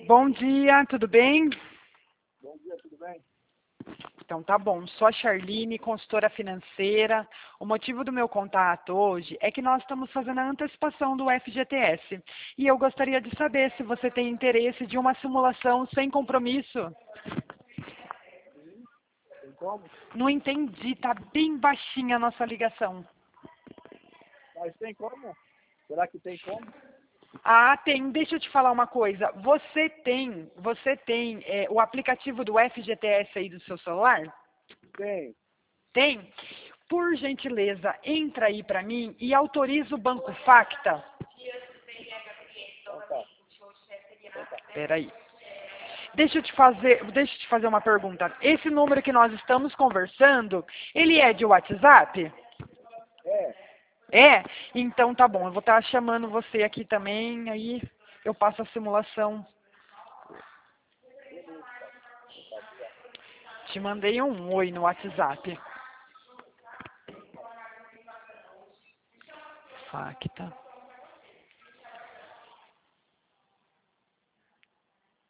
Bom dia, tudo bem? Bom dia, tudo bem? Então tá bom, sou a Charline, consultora financeira. O motivo do meu contato hoje é que nós estamos fazendo a antecipação do FGTS. E eu gostaria de saber se você tem interesse de uma simulação sem compromisso. Tem como? Não entendi, tá bem baixinha a nossa ligação. Mas tem como? Será que tem como? Ah, tem. Deixa eu te falar uma coisa. Você tem o aplicativo do FGTS aí do seu celular? Tem. Tem? Por gentileza, entra aí para mim e autoriza o Banco Facta. Então tá. Espera aí. Deixa eu te fazer uma pergunta. Esse número que nós estamos conversando, ele é de WhatsApp? É. É? Então tá bom. Eu vou estar chamando você aqui também, aí eu passo a simulação. Te mandei um oi no WhatsApp. Facta.